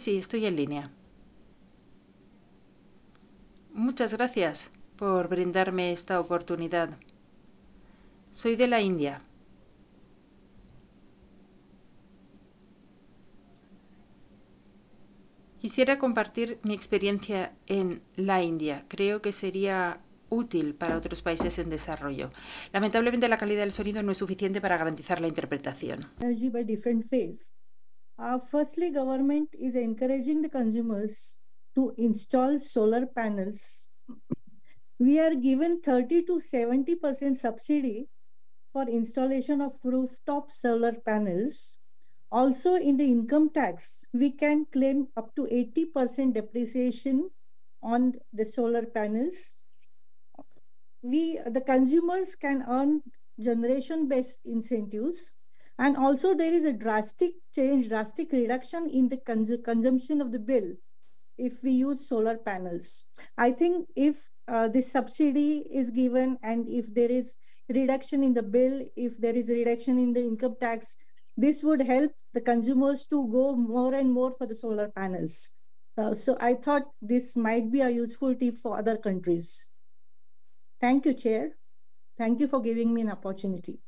sí, estoy en línea. Muchas gracias por brindarme esta oportunidad. Soy de la India. Quisiera compartir mi experiencia en la India. Creo que sería útil para otros países en desarrollo. Lamentablemente la calidad del sonido no es suficiente para garantizar la interpretación. Energy by different phase. Firstly, government is encouraging the consumers to install solar panels. We are given 30 to 70% subsidy for installation of rooftop solar panels. Also, in the income tax, we can claim up to 80% depreciation on the solar panels. The consumers can earn generation based incentives, and also there is a drastic reduction in the consumption of the bill if we use solar panels. I think if this subsidy is given and if there is reduction in the bill, if there is a reduction in the income tax, this would help the consumers to go more and more for the solar panels. So I thought this might be a useful tip for other countries. Thank you, Chair. Thank you for giving me an opportunity.